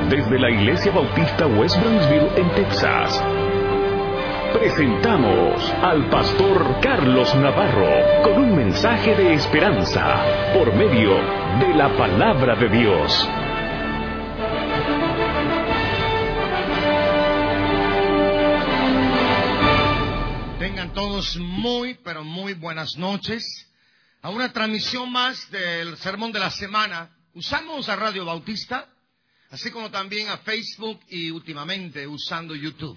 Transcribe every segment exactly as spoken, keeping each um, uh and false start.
Desde la Iglesia Bautista West Brownsville en Texas, presentamos al pastor Carlos Navarro con un mensaje de esperanza por medio de la palabra de Dios. Tengan todos muy, pero muy buenas noches a una transmisión más del Sermón de la Semana. Usamos a Radio Bautista, así como también a Facebook y últimamente usando YouTube.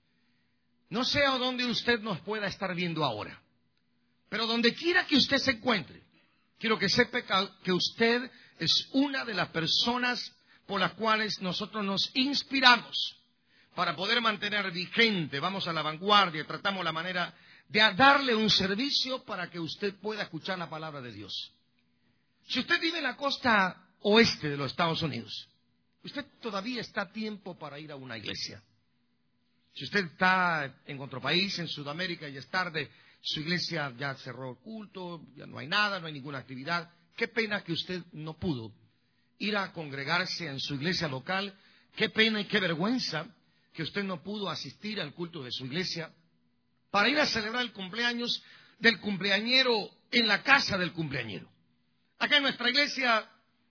No sé a dónde usted nos pueda estar viendo ahora, pero donde quiera que usted se encuentre, quiero que sepa que usted es una de las personas por las cuales nosotros nos inspiramos para poder mantener vigente, vamos a la vanguardia, tratamos la manera de darle un servicio para que usted pueda escuchar la palabra de Dios. Si usted vive en la costa oeste de los Estados Unidos, usted todavía está a tiempo para ir a una iglesia. Si usted está en otro país, en Sudamérica, y es tarde, su iglesia ya cerró el culto, ya no hay nada, no hay ninguna actividad. Qué pena que usted no pudo ir a congregarse en su iglesia local. Qué pena y qué vergüenza que usted no pudo asistir al culto de su iglesia para ir a celebrar el cumpleaños del cumpleañero en la casa del cumpleañero. Acá en nuestra iglesia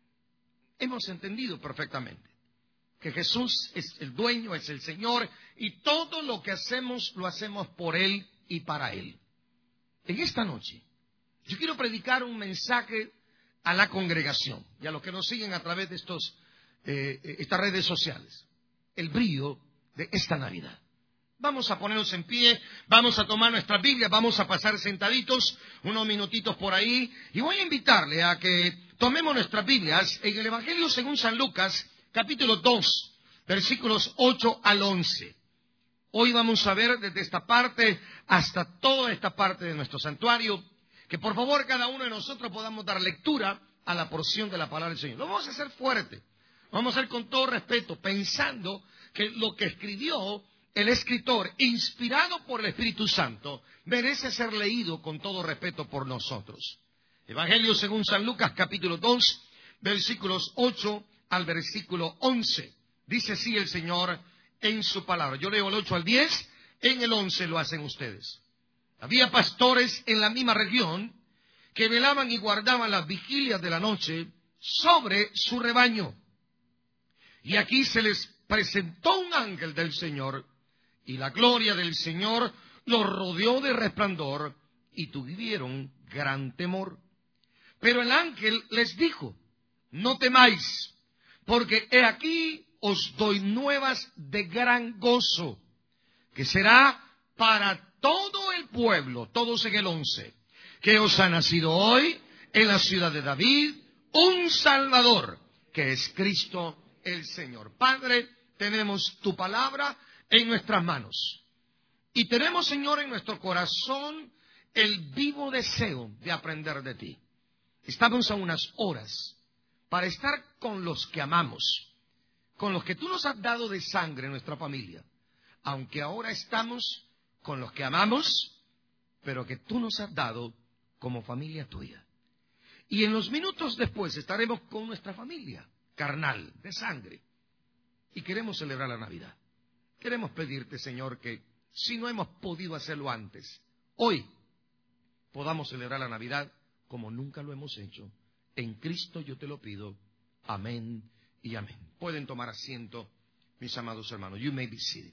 hemos entendido perfectamente que Jesús es el dueño, es el Señor, y todo lo que hacemos lo hacemos por Él y para Él. En esta noche yo quiero predicar un mensaje a la congregación y a los que nos siguen a través de estos, eh, estas redes sociales. El brillo de esta Navidad. Vamos a ponernos en pie, vamos a tomar nuestra Biblia, vamos a pasar sentaditos unos minutitos por ahí, y voy a invitarle a que tomemos nuestras Biblias en el Evangelio según San Lucas, capítulo dos, versículos ocho al once. Hoy vamos a ver desde esta parte hasta toda esta parte de nuestro santuario, que por favor cada uno de nosotros podamos dar lectura a la porción de la palabra del Señor. Lo vamos a hacer fuerte, vamos a hacer con todo respeto, pensando que lo que escribió el escritor, inspirado por el Espíritu Santo, merece ser leído con todo respeto por nosotros. Evangelio según San Lucas, capítulo dos, versículos ocho al versículo once. Dice así el Señor en su palabra. Yo leo el ocho al diez, en el once lo hacen ustedes. Había pastores en la misma región que velaban y guardaban las vigilias de la noche sobre su rebaño. Y aquí se les presentó un ángel del Señor, y la gloria del Señor los rodeó de resplandor, y tuvieron gran temor. Pero el ángel les dijo: no temáis, porque he aquí os doy nuevas de gran gozo, que será para todo el pueblo, todos en el once, que os ha nacido hoy en la ciudad de David un Salvador, que es Cristo el Señor. Padre, tenemos tu palabra en nuestras manos. Y tenemos, Señor, en nuestro corazón el vivo deseo de aprender de ti. Estamos a unas horas para estar con los que amamos, con los que tú nos has dado de sangre en nuestra familia. Aunque ahora estamos con los que amamos, pero que tú nos has dado como familia tuya. Y en los minutos después estaremos con nuestra familia carnal, de sangre. Y queremos celebrar la Navidad. Queremos pedirte, Señor, que si no hemos podido hacerlo antes, hoy podamos celebrar la Navidad como nunca lo hemos hecho. En Cristo yo te lo pido. Amén y amén. Pueden tomar asiento, mis amados hermanos. You may be seated.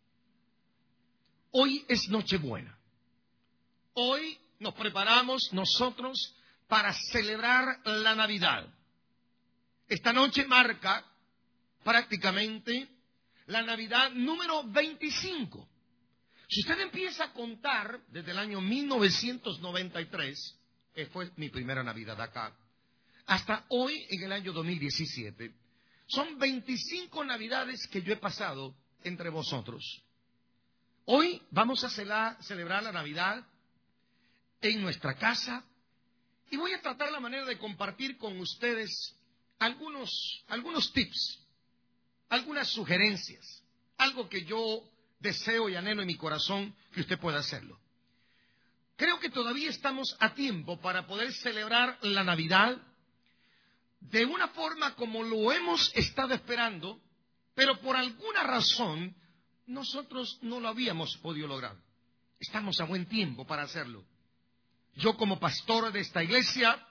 Hoy es Nochebuena. Hoy nos preparamos nosotros para celebrar la Navidad. Esta noche marca prácticamente la Navidad número veinticinco. Si usted empieza a contar desde el año mil novecientos noventa y tres, que fue mi primera Navidad acá, hasta hoy en el año dos mil diecisiete, son veinticinco Navidades que yo he pasado entre vosotros. Hoy vamos a celebrar la Navidad en nuestra casa y voy a tratar la manera de compartir con ustedes algunos, algunos tips, algunas sugerencias, algo que yo deseo y anhelo en mi corazón que usted pueda hacerlo. Creo que todavía estamos a tiempo para poder celebrar la Navidad de una forma como lo hemos estado esperando Pero por alguna razón, nosotros no lo habíamos podido lograr. Estamos a buen tiempo para hacerlo. Yo como pastor de esta iglesia,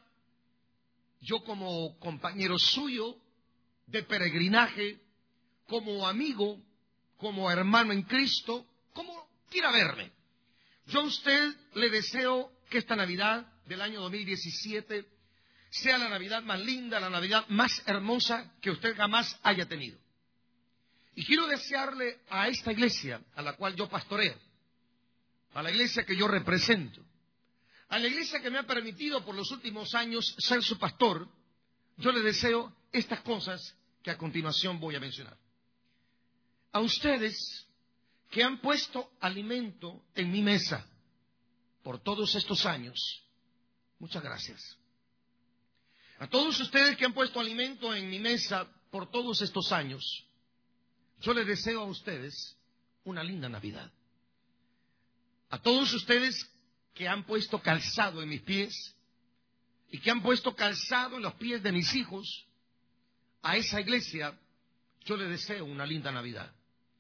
yo como compañero suyo de peregrinaje, como amigo, como hermano en Cristo, como quiera verme. Yo a usted le deseo que esta Navidad del año dos mil diecisiete sea la Navidad más linda, la Navidad más hermosa que usted jamás haya tenido. Y quiero desearle a esta iglesia a la cual yo pastoreo, a la iglesia que yo represento, a la iglesia que me ha permitido por los últimos años ser su pastor, yo le deseo estas cosas que a continuación voy a mencionar. A ustedes que han puesto alimento en mi mesa por todos estos años, muchas gracias. A todos ustedes que han puesto alimento en mi mesa por todos estos años, yo les deseo a ustedes una linda Navidad. A todos ustedes que han puesto calzado en mis pies y que han puesto calzado en los pies de mis hijos, a esa iglesia yo les deseo una linda Navidad.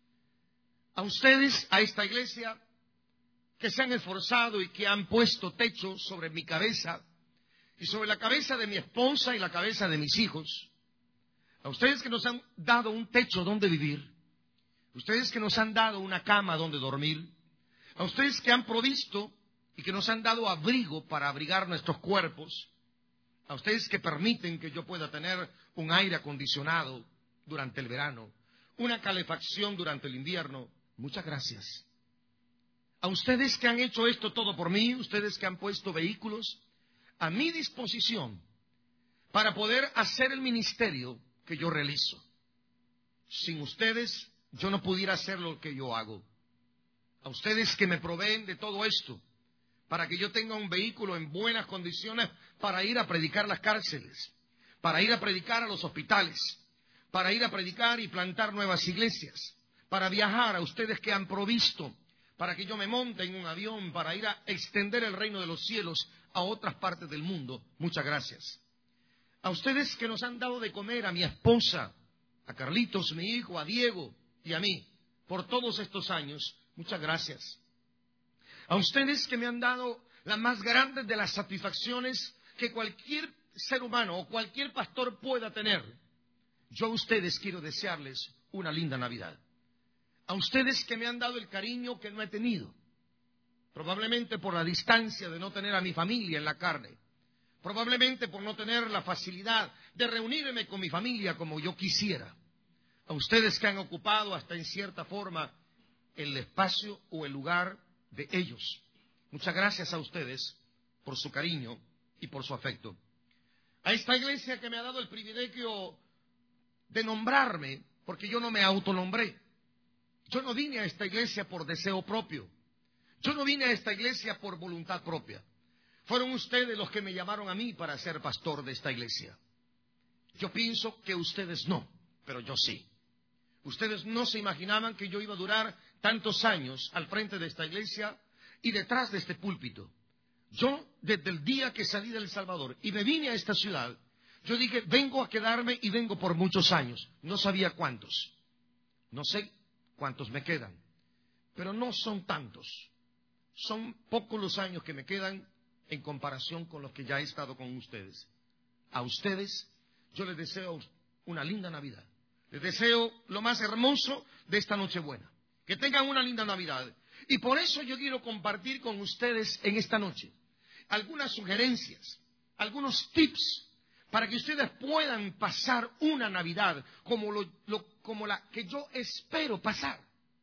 A ustedes, a esta iglesia, que se han esforzado y que han puesto techo sobre mi cabeza y sobre la cabeza de mi esposa y la cabeza de mis hijos, a ustedes que nos han dado un techo donde vivir, ustedes que nos han dado una cama donde dormir, a ustedes que han provisto y que nos han dado abrigo para abrigar nuestros cuerpos, a ustedes que permiten que yo pueda tener un aire acondicionado durante el verano, una calefacción durante el invierno, muchas gracias. A ustedes que han hecho esto todo por mí, ustedes que han puesto vehículos a mi disposición para poder hacer el ministerio que yo realizo. Sin ustedes yo no pudiera hacer lo que yo hago. A ustedes que me proveen de todo esto para que yo tenga un vehículo en buenas condiciones para ir a predicar a las cárceles, para ir a predicar a los hospitales, para ir a predicar y plantar nuevas iglesias, para viajar, a ustedes que han provisto para que yo me monte en un avión para ir a extender el reino de los cielos a otras partes del mundo. Muchas gracias. A ustedes que nos han dado de comer, a mi esposa, a Carlitos, mi hijo, a Diego y a mí, por todos estos años, muchas gracias. A ustedes que me han dado la más grande de las satisfacciones que cualquier ser humano o cualquier pastor pueda tener, yo a ustedes quiero desearles una linda Navidad. A ustedes que me han dado el cariño que no he tenido, probablemente por la distancia de no tener a mi familia en la carne, probablemente por no tener la facilidad de reunirme con mi familia como yo quisiera. A ustedes que han ocupado hasta en cierta forma el espacio o el lugar de ellos. Muchas gracias a ustedes por su cariño y por su afecto. A esta iglesia que me ha dado el privilegio de nombrarme, porque yo no me autonombré. Yo no vine a esta iglesia por deseo propio. Yo no vine a esta iglesia por voluntad propia. Fueron ustedes los que me llamaron a mí para ser pastor de esta iglesia. Yo pienso que ustedes no, pero yo sí. Ustedes no se imaginaban que yo iba a durar tantos años al frente de esta iglesia y detrás de este púlpito. Yo, desde el día que salí de El Salvador y me vine a esta ciudad, yo dije, vengo a quedarme y vengo por muchos años. No sabía cuántos. No sé cuántos me quedan, pero no son tantos. Son pocos los años que me quedan en comparación con los que ya he estado con ustedes. A ustedes yo les deseo una linda Navidad. Les deseo lo más hermoso de esta Nochebuena. Que tengan una linda Navidad. Y por eso yo quiero compartir con ustedes en esta noche algunas sugerencias, algunos tips para que ustedes puedan pasar una Navidad como, lo, lo, como la que yo espero pasar.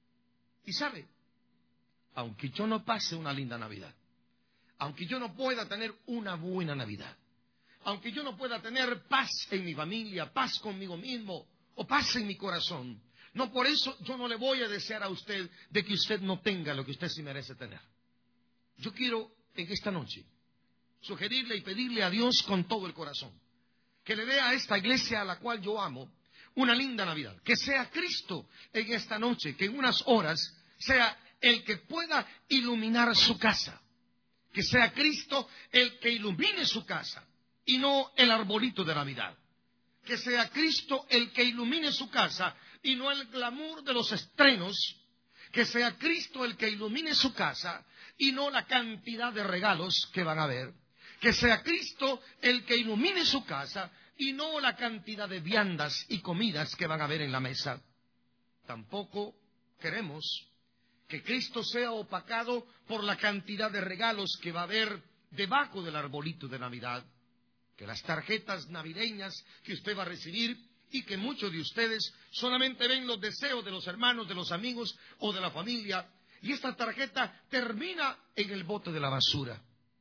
Y sabe, aunque yo no pase una linda Navidad, aunque yo no pueda tener una buena Navidad, aunque yo no pueda tener paz en mi familia, paz conmigo mismo o paz en mi corazón, no por eso yo no le voy a desear a usted de que usted no tenga lo que usted sí merece tener. Yo quiero en esta noche sugerirle y pedirle a Dios con todo el corazón que le dé a esta iglesia a la cual yo amo una linda Navidad. Que sea Cristo en esta noche, que en unas horas sea el que pueda iluminar su casa. Que sea Cristo el que ilumine su casa y no el arbolito de Navidad. Que sea Cristo el que ilumine su casa y no el glamour de los estrenos. Que sea Cristo el que ilumine su casa y no la cantidad de regalos que van a haber. Que sea Cristo el que ilumine su casa y no la cantidad de viandas y comidas que van a haber en la mesa. Tampoco queremos que Cristo sea opacado por la cantidad de regalos que va a haber debajo del arbolito de Navidad. Que las tarjetas navideñas que usted va a recibir y que muchos de ustedes solamente ven los deseos de los hermanos, de los amigos o de la familia, y esta tarjeta termina en el bote de la basura.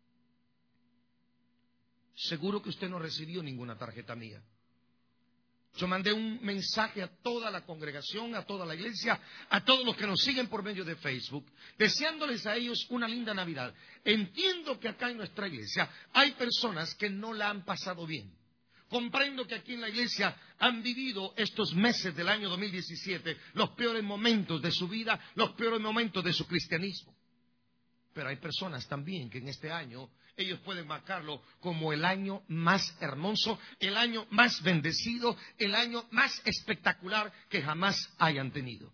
Seguro que usted no recibió ninguna tarjeta mía. Yo mandé un mensaje a toda la congregación, a toda la iglesia, a todos los que nos siguen por medio de Facebook, deseándoles a ellos una linda Navidad. Entiendo que acá en nuestra iglesia hay personas que no la han pasado bien. Comprendo que aquí en la iglesia han vivido estos meses del año dos mil diecisiete los peores momentos de su vida, los peores momentos de su cristianismo. Pero hay personas también que en este año ellos pueden marcarlo como el año más hermoso, el año más bendecido, el año más espectacular que jamás hayan tenido.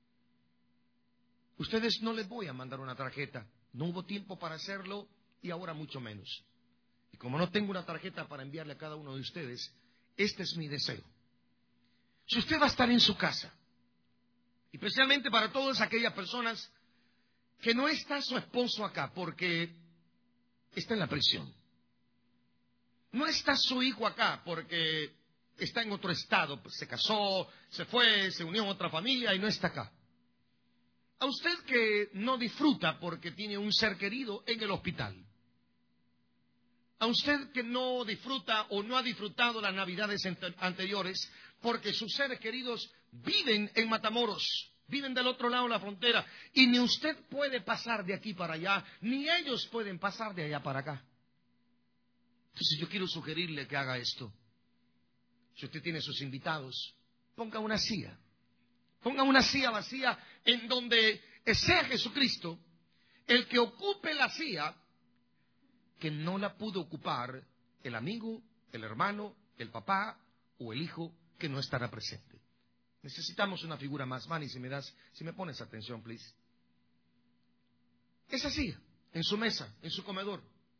Ustedes no les voy a mandar una tarjeta, no hubo tiempo para hacerlo y ahora mucho menos. Y como no tengo una tarjeta para enviarle a cada uno de ustedes, este es mi deseo. Si usted va a estar en su casa, especialmente para todas aquellas personas que no está su esposo acá porque está en la prisión, no está su hijo acá porque está en otro estado, pues se casó, se fue, se unió a otra familia y no está acá. A usted que no disfruta porque tiene un ser querido en el hospital. A usted que no disfruta o no ha disfrutado las navidades anteriores porque sus seres queridos viven en Matamoros, viven del otro lado de la frontera y ni usted puede pasar de aquí para allá, ni ellos pueden pasar de allá para acá. Entonces yo quiero sugerirle que haga esto. Si usted tiene sus invitados, ponga una silla. Ponga una silla vacía en donde sea Jesucristo el que ocupe la silla que no la pudo ocupar el amigo, el hermano, el papá o el hijo que no estará presente. Necesitamos una figura más. Manny, si me das, si me pones atención, please. Es así, en su mesa, en su comedor.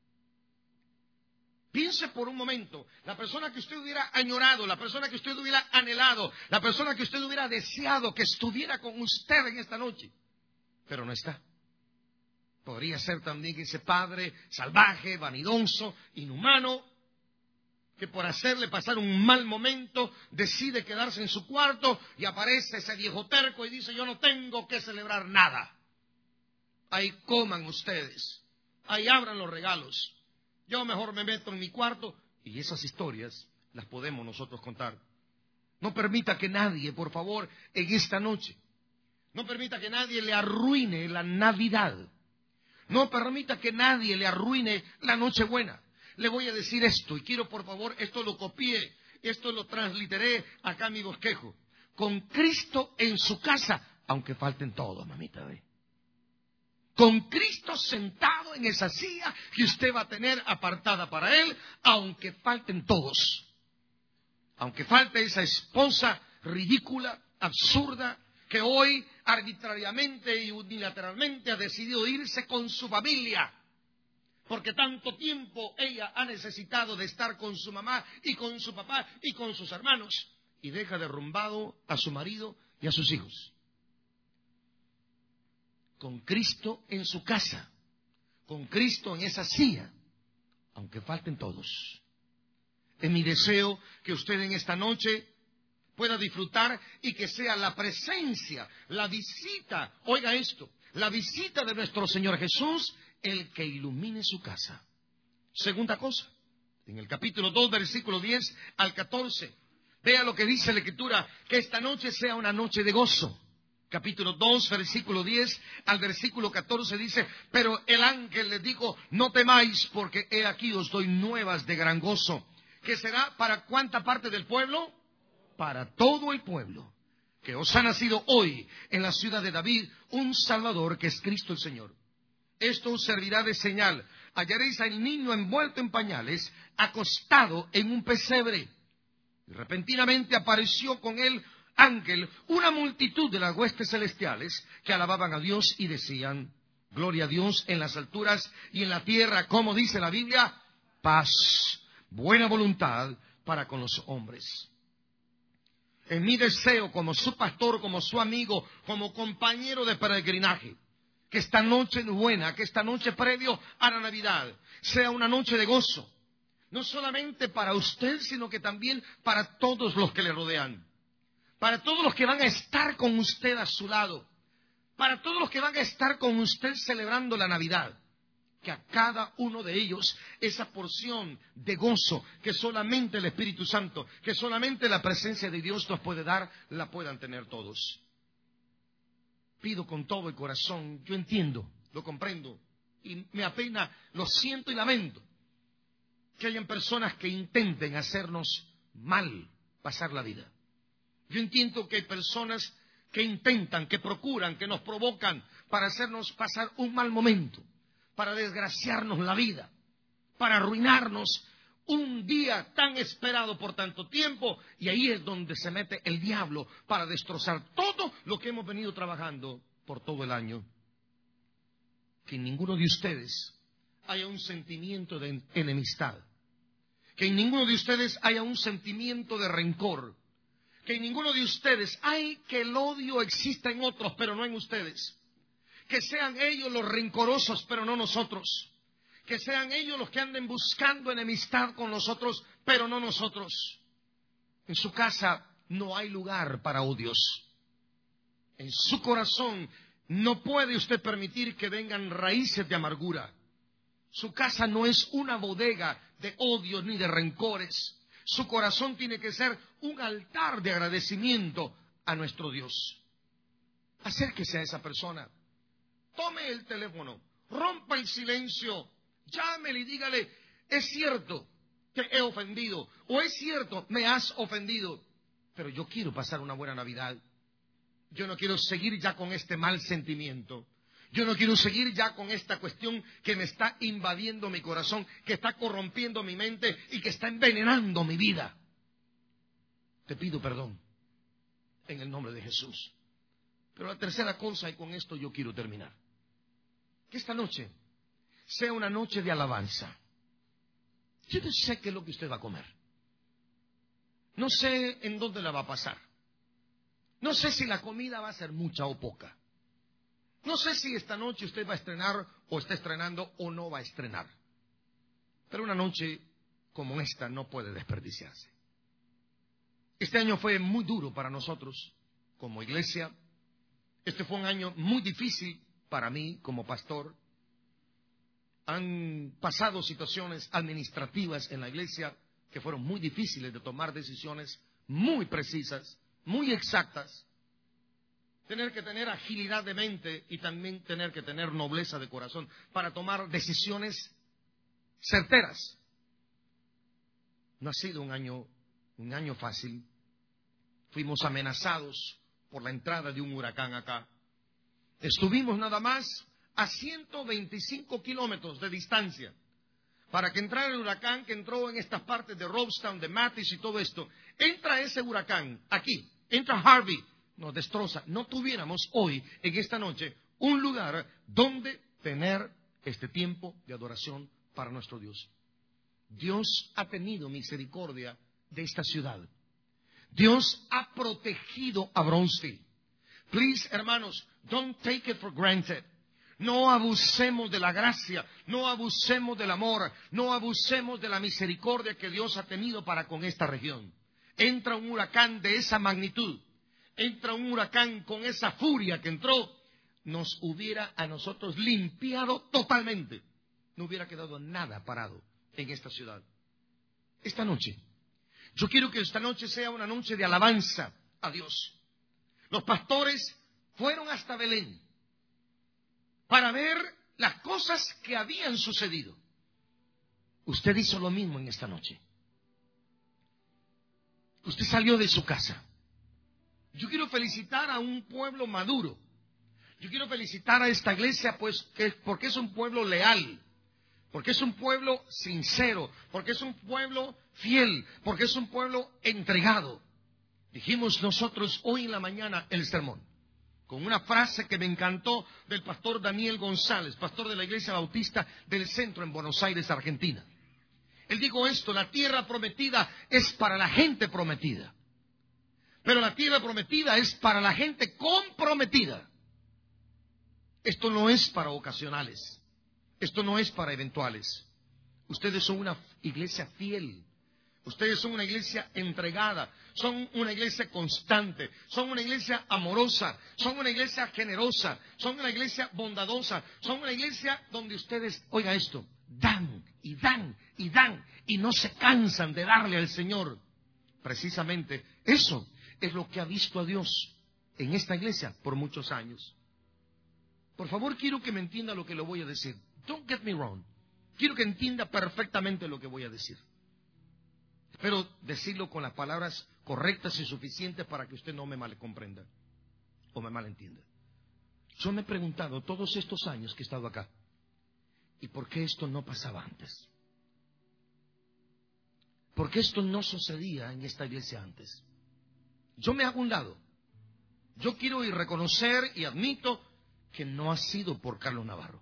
Piense por un momento, la persona que usted hubiera añorado, la persona que usted hubiera anhelado, la persona que usted hubiera deseado que estuviera con usted en esta noche, pero no está. Podría ser también ese padre salvaje, vanidoso, inhumano, que por hacerle pasar un mal momento decide quedarse en su cuarto y aparece ese viejo terco y dice: yo no tengo que celebrar nada. Ahí coman ustedes, ahí abran los regalos, yo mejor me meto en mi cuarto. Y esas historias las podemos nosotros contar. No permita que nadie, por favor, en esta noche, no permita que nadie le arruine la Navidad. No permita que nadie le arruine la Nochebuena. Le voy a decir esto y quiero, por favor, esto lo copié, esto lo transliteré acá en mi bosquejo. Con Cristo en su casa, aunque falten todos, mamita, ¿ve? Con Cristo sentado en esa silla que usted va a tener apartada para Él, aunque falten todos. Aunque falte esa esposa ridícula, absurda, que hoy arbitrariamente y unilateralmente ha decidido irse con su familia, porque tanto tiempo ella ha necesitado de estar con su mamá y con su papá y con sus hermanos, y deja derrumbado a su marido y a sus hijos. Con Cristo en su casa, con Cristo en esa silla, aunque falten todos. Es mi deseo que usted en esta noche pueda disfrutar y que sea la presencia, la visita, oiga esto, la visita de nuestro Señor Jesús, el que ilumine su casa. Segunda cosa, en el capítulo dos, versículo diez al catorce, vea lo que dice la Escritura, que esta noche sea una noche de gozo. Capítulo dos, versículo diez al versículo catorce dice: pero el ángel les dijo: no temáis, porque he aquí os doy nuevas de gran gozo, que será para cuánta parte del pueblo, para todo el pueblo, que os ha nacido hoy en la ciudad de David un Salvador, que es Cristo el Señor. Esto os servirá de señal: hallaréis al niño envuelto en pañales, acostado en un pesebre. Y repentinamente apareció con él ángel una multitud de las huestes celestiales que alababan a Dios y decían: gloria a Dios en las alturas y en la tierra, como dice la Biblia, paz, buena voluntad para con los hombres. En mi deseo, como su pastor, como su amigo, como compañero de peregrinaje, que esta noche buena, que esta noche previo a la Navidad, sea una noche de gozo. No solamente para usted, sino que también para todos los que le rodean. Para todos los que van a estar con usted a su lado. Para todos los que van a estar con usted celebrando la Navidad. Que a cada uno de ellos esa porción de gozo que solamente el Espíritu Santo, que solamente la presencia de Dios nos puede dar, la puedan tener todos. Pido con todo el corazón, yo entiendo, lo comprendo, y me apena, lo siento y lamento, que hayan personas que intenten hacernos mal pasar la vida. Yo entiendo que hay personas que intentan, que procuran, que nos provocan para hacernos pasar un mal momento, para desgraciarnos la vida, para arruinarnos un día tan esperado por tanto tiempo, y ahí es donde se mete el diablo para destrozar todo lo que hemos venido trabajando por todo el año. Que en ninguno de ustedes haya un sentimiento de enemistad, que en ninguno de ustedes haya un sentimiento de rencor, que en ninguno de ustedes hay que el odio exista en otros, pero no en ustedes. Que sean ellos los rencorosos, pero no nosotros. Que sean ellos los que anden buscando enemistad con nosotros, pero no nosotros. En su casa no hay lugar para odios. En su corazón no puede usted permitir que vengan raíces de amargura. Su casa no es una bodega de odios ni de rencores. Su corazón tiene que ser un altar de agradecimiento a nuestro Dios. Acérquese a esa persona. Tome el teléfono, rompa el silencio, llámele y dígale: es cierto que he ofendido, o es cierto, me has ofendido, pero yo quiero pasar una buena Navidad. Yo no quiero seguir ya con este mal sentimiento. Yo no quiero seguir ya con esta cuestión que me está invadiendo mi corazón, que está corrompiendo mi mente y que está envenenando mi vida. Te pido perdón en el nombre de Jesús. Pero la tercera cosa, y con esto yo quiero terminar, que esta noche sea una noche de alabanza. Yo no sé qué es lo que usted va a comer. No sé en dónde la va a pasar. No sé si la comida va a ser mucha o poca. No sé si esta noche usted va a estrenar o está estrenando o no va a estrenar. Pero una noche como esta no puede desperdiciarse. Este año fue muy duro para nosotros como iglesia. Este fue un año muy difícil para mí como pastor. Han pasado situaciones administrativas en la iglesia que fueron muy difíciles de tomar decisiones muy precisas, muy exactas. Tener que tener agilidad de mente y también tener que tener nobleza de corazón para tomar decisiones certeras. No ha sido un año, un año fácil. Fuimos amenazados por la entrada de un huracán acá. Estuvimos nada más a ciento veinticinco kilómetros de distancia para que entrara el huracán que entró en estas partes de Robestown, de Mathis y todo esto. Entra ese huracán aquí, entra Harvey, nos destroza. No tuviéramos hoy, en esta noche, un lugar donde tener este tiempo de adoración para nuestro Dios. Dios ha tenido misericordia de esta ciudad. Dios ha protegido a Bronzeville. Please, hermanos, don't take it for granted. No abusemos de la gracia, no abusemos del amor, no abusemos de la misericordia que Dios ha tenido para con esta región. Entra un huracán de esa magnitud, entra un huracán con esa furia que entró, nos hubiera a nosotros limpiado totalmente. No hubiera quedado nada parado en esta ciudad. Esta noche, yo quiero que esta noche sea una noche de alabanza a Dios. Los pastores fueron hasta Belén para ver las cosas que habían sucedido. Usted hizo lo mismo en esta noche. Usted salió de su casa. Yo quiero felicitar a un pueblo maduro. Yo quiero felicitar a esta iglesia, pues, que, porque es un pueblo leal, porque es un pueblo sincero, porque es un pueblo fiel, porque es un pueblo entregado. Dijimos nosotros hoy en la mañana el sermón, con una frase que me encantó del pastor Daniel González, pastor de la Iglesia Bautista del Centro en Buenos Aires, Argentina. Él dijo esto: la tierra prometida es para la gente prometida, pero la tierra prometida es para la gente comprometida. Esto no es para ocasionales, esto no es para eventuales. Ustedes son una iglesia fiel. Ustedes son una iglesia entregada, son una iglesia constante, son una iglesia amorosa, son una iglesia generosa, son una iglesia bondadosa, son una iglesia donde ustedes, oiga esto, dan y dan y dan y no se cansan de darle al Señor. Precisamente eso es lo que ha visto a Dios en esta iglesia por muchos años. Por favor, quiero que me entienda lo que le voy a decir. Don't get me wrong. Quiero que entienda perfectamente lo que voy a decir. Espero decirlo con las palabras correctas y suficientes para que usted no me mal comprenda o me malentienda. Yo me he preguntado todos estos años que he estado acá, ¿y por qué esto no pasaba antes? ¿Por qué esto no sucedía en esta iglesia antes? Yo me hago un lado. Yo quiero ir reconocer y admito que no ha sido por Carlos Navarro.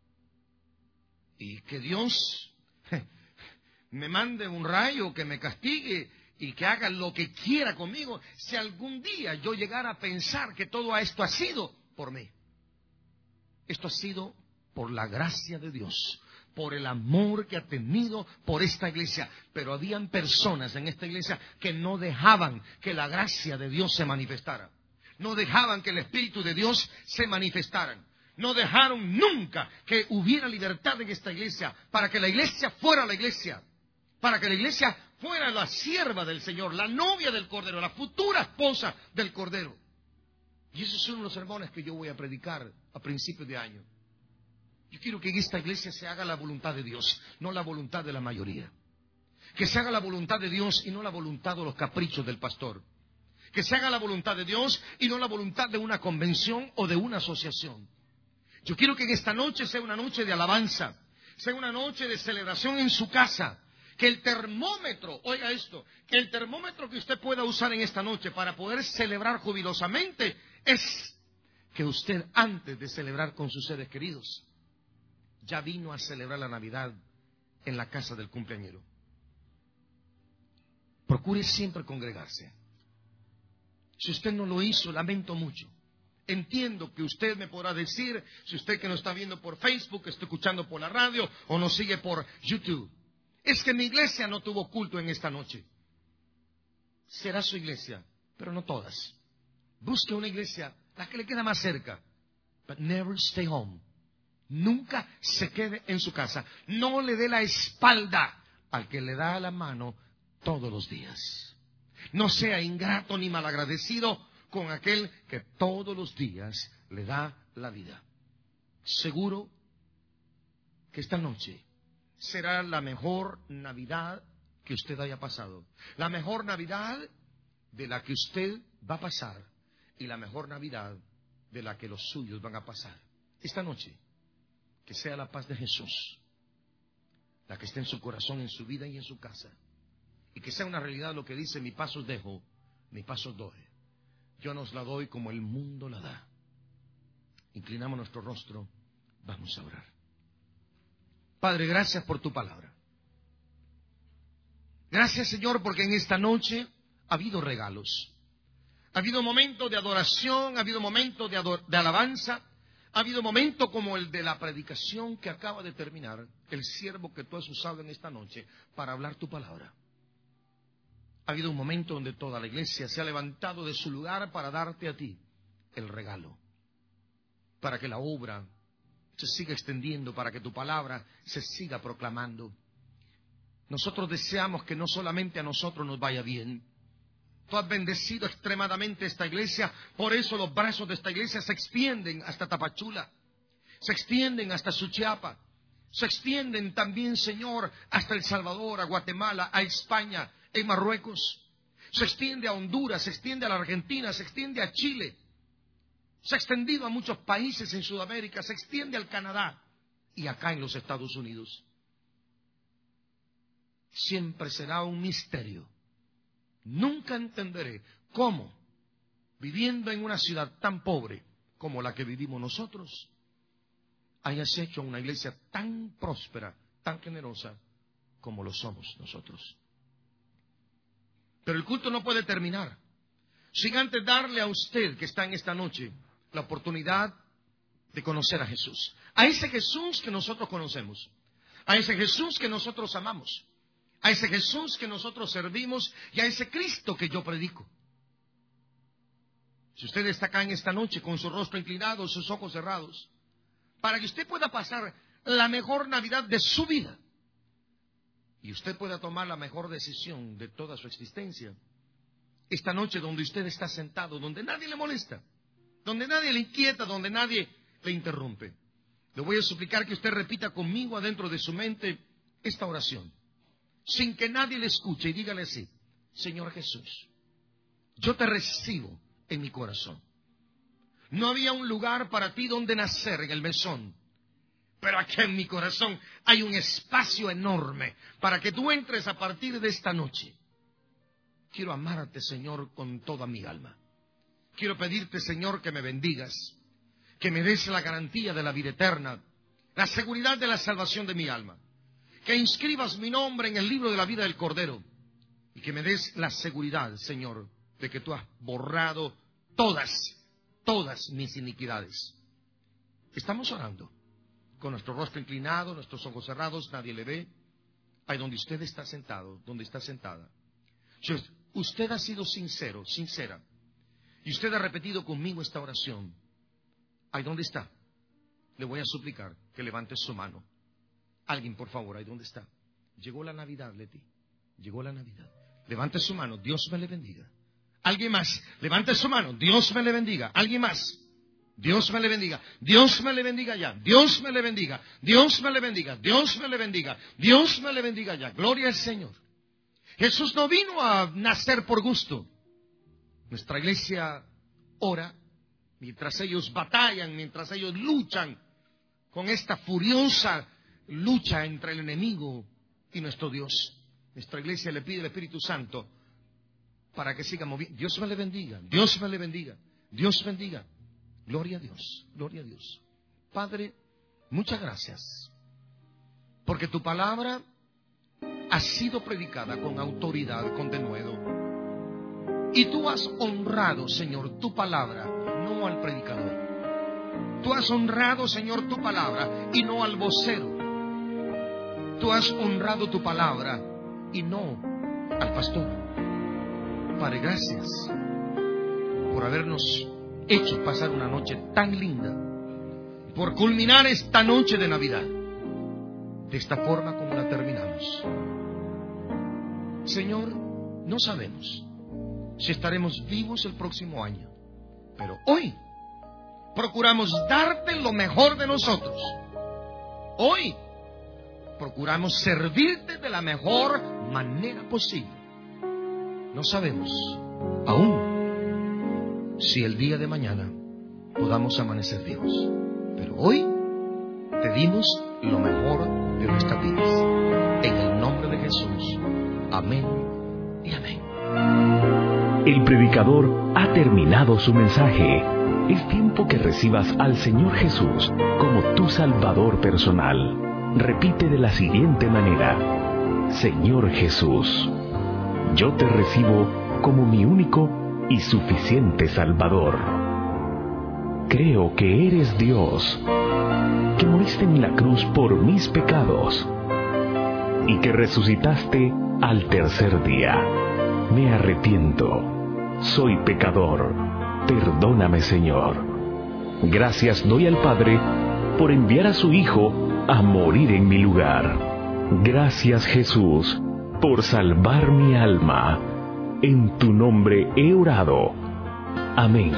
Y que Dios me mande un rayo, que me castigue y que haga lo que quiera conmigo, si algún día yo llegara a pensar que todo esto ha sido por mí. Esto ha sido por la gracia de Dios, por el amor que ha tenido por esta iglesia. Pero habían personas en esta iglesia que no dejaban que la gracia de Dios se manifestara. No dejaban que el Espíritu de Dios se manifestara. No dejaron nunca que hubiera libertad en esta iglesia, para que la iglesia fuera la iglesia. Para que la iglesia fuera la sierva del Señor, la novia del Cordero, la futura esposa del Cordero. Y esos son los sermones que yo voy a predicar a principios de año. Yo quiero que en esta iglesia se haga la voluntad de Dios, no la voluntad de la mayoría. Que se haga la voluntad de Dios y no la voluntad de los caprichos del pastor. Que se haga la voluntad de Dios y no la voluntad de una convención o de una asociación. Yo quiero que en esta noche sea una noche de alabanza, sea una noche de celebración en su casa. Que el termómetro, oiga esto, que el termómetro que usted pueda usar en esta noche para poder celebrar jubilosamente es que usted, antes de celebrar con sus seres queridos, ya vino a celebrar la Navidad en la casa del cumpleañero. Procure siempre congregarse. Si usted no lo hizo, lamento mucho. Entiendo que usted me podrá decir, si usted que nos está viendo por Facebook, está escuchando por la radio o nos sigue por YouTube, es que mi iglesia no tuvo culto en esta noche. Será su iglesia, pero no todas. Busque una iglesia, la que le queda más cerca. But never stay home. Nunca se quede en su casa. No le dé la espalda al que le da la mano todos los días. No sea ingrato ni malagradecido con aquel que todos los días le da la vida. Seguro que esta noche será la mejor Navidad que usted haya pasado. La mejor Navidad de la que usted va a pasar y la mejor Navidad de la que los suyos van a pasar. Esta noche, que sea la paz de Jesús la que esté en su corazón, en su vida y en su casa. Y que sea una realidad lo que dice: mi paz os dejo, mi paz os doy. Yo nos la doy como el mundo la da. Inclinamos nuestro rostro, vamos a orar. Padre, gracias por tu palabra. Gracias, Señor, porque en esta noche ha habido regalos. Ha habido momentos de adoración, ha habido momentos de, ador- de alabanza, ha habido momentos como el de la predicación que acaba de terminar, el siervo que tú has usado en esta noche para hablar tu palabra. Ha habido un momento donde toda la iglesia se ha levantado de su lugar para darte a ti el regalo, para que la obra se siga extendiendo, para que tu palabra se siga proclamando. Nosotros deseamos que no solamente a nosotros nos vaya bien. Tú has bendecido extremadamente esta iglesia, por eso los brazos de esta iglesia se extienden hasta Tapachula, se extienden hasta Suchiapa, se extienden también, Señor, hasta El Salvador, a Guatemala, a España, en Marruecos, se extiende a Honduras, se extiende a la Argentina, se extiende a Chile. Se ha extendido a muchos países en Sudamérica, se extiende al Canadá y acá en los Estados Unidos. Siempre será un misterio. Nunca entenderé ¿Cómo? Viviendo en una ciudad tan pobre como la que vivimos nosotros, hayas hecho una iglesia tan próspera, tan generosa como lo somos nosotros. Pero el culto no puede terminar sin antes darle a usted que está en esta noche la oportunidad de conocer a Jesús. A ese Jesús que nosotros conocemos, a ese Jesús que nosotros amamos, a ese Jesús que nosotros servimos y a ese Cristo que yo predico. Si usted está acá en esta noche con su rostro inclinado, sus ojos cerrados, para que usted pueda pasar la mejor Navidad de su vida y usted pueda tomar la mejor decisión de toda su existencia, esta noche donde usted está sentado, donde nadie le molesta, donde nadie le inquieta, donde nadie le interrumpe, le voy a suplicar que usted repita conmigo adentro de su mente esta oración, sin que nadie le escuche, y dígale así: Señor Jesús, yo te recibo en mi corazón. No había un lugar para ti donde nacer en el mesón, pero aquí en mi corazón hay un espacio enorme para que tú entres a partir de esta noche. Quiero amarte, Señor, con toda mi alma. Quiero pedirte, Señor, que me bendigas, que me des la garantía de la vida eterna, la seguridad de la salvación de mi alma, que inscribas mi nombre en el libro de la vida del Cordero y que me des la seguridad, Señor, de que tú has borrado todas, todas mis iniquidades. Estamos orando con nuestro rostro inclinado, nuestros ojos cerrados, nadie le ve. Ahí donde usted está sentado, donde está sentada. Si usted ha sido sincero, sincera, y usted ha repetido conmigo esta oración, ahí donde está, le voy a suplicar que levante su mano. Alguien, por favor, ahí donde está. Llegó la Navidad, Leti. Llegó la Navidad. Levante su mano, Dios me le bendiga. Alguien más, levante su mano, Dios me le bendiga. Alguien más, Dios me le bendiga. Dios me le bendiga ya. Dios me le bendiga. Dios me le bendiga. Dios me le bendiga. Dios me le bendiga ya. Gloria al Señor. Jesús no vino a nacer por gusto. Nuestra iglesia ora mientras ellos batallan, mientras ellos luchan con esta furiosa lucha entre el enemigo y nuestro Dios. Nuestra iglesia le pide al Espíritu Santo para que siga moviendo. Dios me le bendiga, Dios me le bendiga, Dios bendiga. Gloria a Dios, gloria a Dios. Padre, muchas gracias, porque tu palabra ha sido predicada con autoridad, con denuedo. Y tú has honrado, Señor, tu palabra, no al predicador. Tú has honrado, Señor, tu palabra y no al vocero. Tú has honrado tu palabra y no al pastor. Padre, gracias por habernos hecho pasar una noche tan linda, por culminar esta noche de Navidad de esta forma como la terminamos. Señor, no sabemos si estaremos vivos el próximo año, pero hoy procuramos darte lo mejor de nosotros. Hoy procuramos servirte de la mejor manera posible. No sabemos aún si el día de mañana podamos amanecer vivos, pero hoy te dimos lo mejor de nuestras vidas. En el nombre de Jesús. Amén y amén. El predicador ha terminado su mensaje. Es tiempo que recibas al Señor Jesús como tu Salvador personal. Repite de la siguiente manera: Señor Jesús, yo te recibo como mi único y suficiente Salvador. Creo que eres Dios, que moriste en la cruz por mis pecados y que resucitaste al tercer día. Me arrepiento, soy pecador, perdóname, Señor. Gracias doy al Padre por enviar a su Hijo a morir en mi lugar. Gracias, Jesús, por salvar mi alma. En tu nombre he orado. Amén.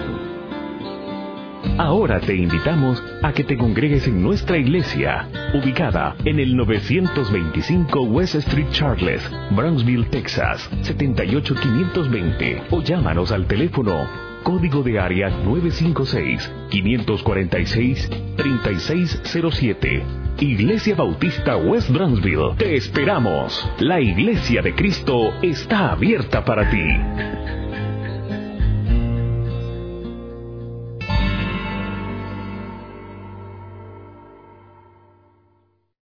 Ahora te invitamos a que te congregues en nuestra iglesia, ubicada en el novecientos veinticinco West Street Charles, Brownsville, Texas, setenta y ocho quinientos veinte, o llámanos al teléfono código de área nueve cinco seis, cinco cuatro seis, tres seis cero siete. Iglesia Bautista West Brownsville. Te esperamos. La Iglesia de Cristo está abierta para ti.